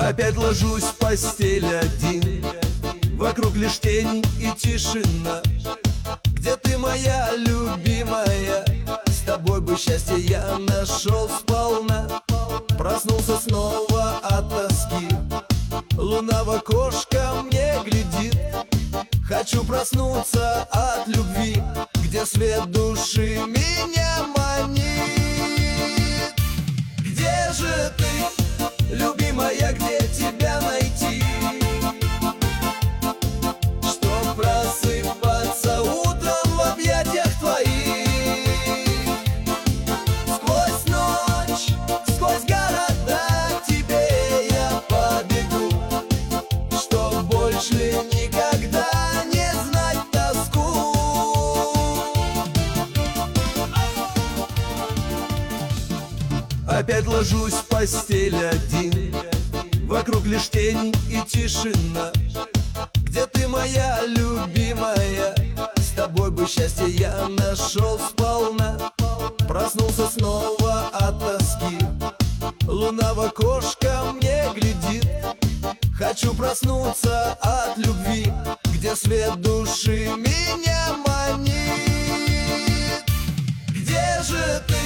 Опять ложусь в постель один, вокруг лишь тень и тишина. Где ты, моя любимая? С тобой бы счастье я нашел сполна. Проснулся снова от тоски, луна в окошко мне глядит. Хочу проснуться от любви, где свет души меня манит. Где же ты, любимая, где тебя найти? Чтоб просыпаться утром в объятиях твоих. Сквозь ночь, сквозь города к тебе я побегу, чтоб больше никогда не знать тоску. Опять ложусь в постель один, вокруг лишь тень и тишина. Где ты, моя любимая? С тобой бы счастье я нашел сполна. Проснулся снова от тоски, луна в окошко мне глядит. Хочу проснуться от любви, где свет души меня манит. Где же ты,